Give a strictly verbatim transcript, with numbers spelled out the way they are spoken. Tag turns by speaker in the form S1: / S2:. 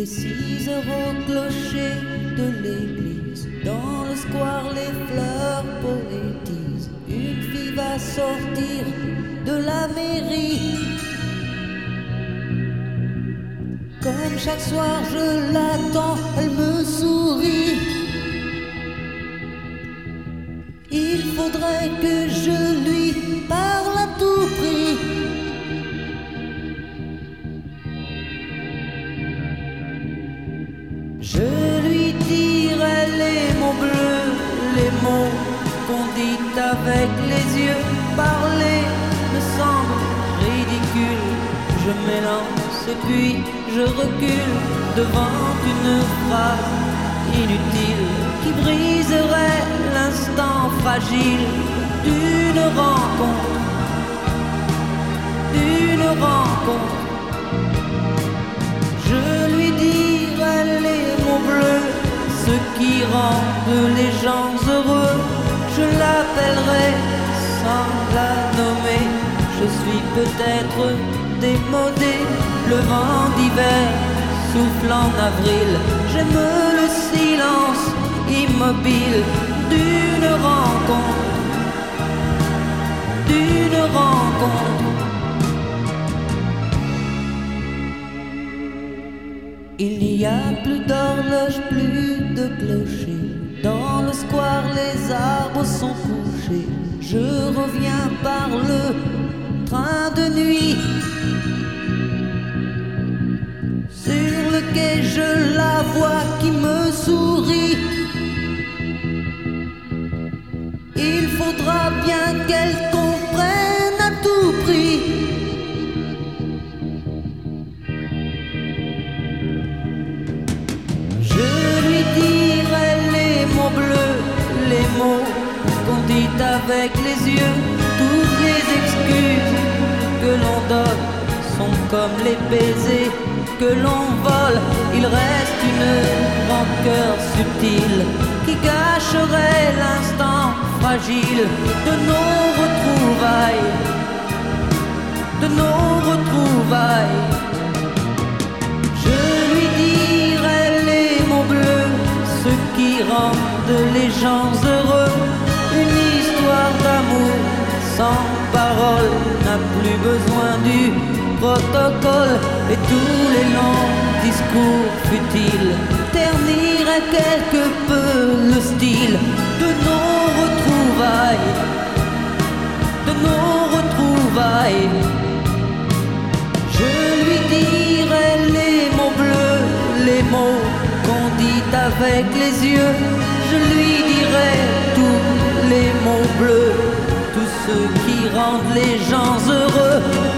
S1: Les six heures au clocher de l'église, dans le square les fleurs poétisent. Une fille va sortir de la mairie. Comme chaque soir je l'attends, elle me sourit. Il faudrait que je lui parle à tout prix. Je lui dirai les mots bleus, les mots qu'on dit avec les yeux. Parler me semble ridicule. Je m'élance et puis je recule devant une phrase inutile qui briserait l'instant fragile d'une rencontre, d'une rencontre. Je lui dirai les mots bleus, ce qui rendent les gens heureux. Je l'appellerai sans la nommer. Je suis peut-être démodé, le vent d'hiver souffle en avril. J'aime le silence immobile d'une rencontre, d'une rencontre. Il n'y a plus d'horloge, plus de clocher. Dans le square, les arbres sont couchés. Je reviens par le train de nuit. Sur le quai, je la vois qui me sourit. Il faudra bien qu'elle comprenne à tout prix. Je lui dirai les mots bleus, les mots qu'on dit avec les yeux. Toutes les excuses que l'on donne sont comme les baisers que l'on vole. Il reste une rancœur subtile qui gâcherait l'instant fragile de nos retrouvailles, de nos retrouvailles. Je lui dirai les mots bleus, ce qui rendent les gens heureux. Une histoire d'amour sans parole n'a plus besoin du protocole. Et tous les longs discours futiles terniraient quelque peu le style de nos retrouvailles, de nos retrouvailles. Je lui dirai les mots bleus, les mots qu'on dit avec les yeux. Je lui dirai tous les mots bleus, tous ceux qui rendent les gens heureux.